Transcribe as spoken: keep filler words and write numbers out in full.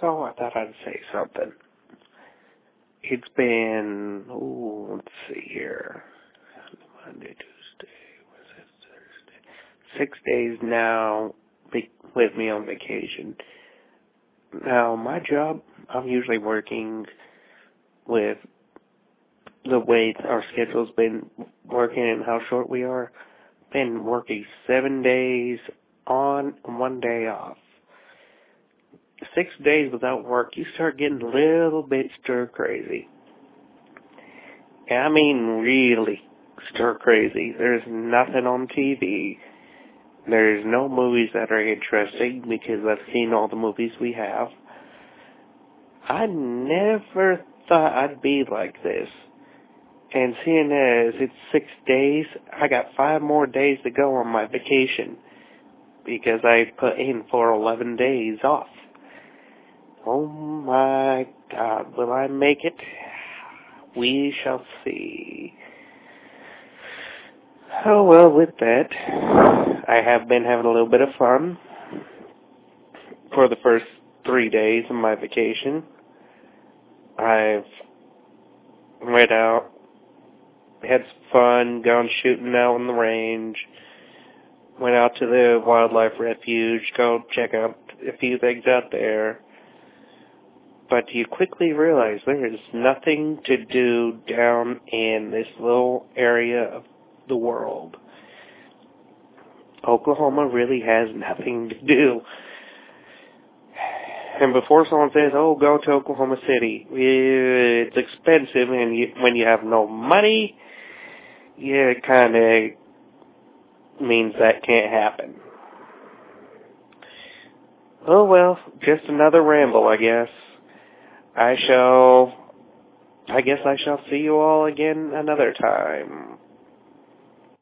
So I thought I'd say something. It's been, ooh, let's see here. Monday, Tuesday, Wednesday, Thursday. Six days now with me on vacation. Now, my job, I'm usually working with the way our schedule's been working and how short we are. Been working seven days on and one day off. Six days without work, you start getting a little bit stir-crazy. And I mean really stir-crazy. There's nothing on T V. There's no movies that are interesting because I've seen all the movies we have. I never thought I'd be like this. And seeing as it's six days, I got five more days to go on my vacation because I put in for eleven days off. Oh my God, will I make it? We shall see. Oh well, with that, I have been having a little bit of fun for the first three days of my vacation. I've went out, had some fun, gone shooting out on the range, went out to the wildlife refuge, go check out a few things out there. But you quickly realize there is nothing to do down in this little area of the world. Oklahoma really has nothing to do. And before someone says, oh, go to Oklahoma City, it's expensive, and you, when you have no money, yeah, it kind of means that can't happen. Oh, well, just another ramble, I guess. I shall, I guess I shall see you all again another time.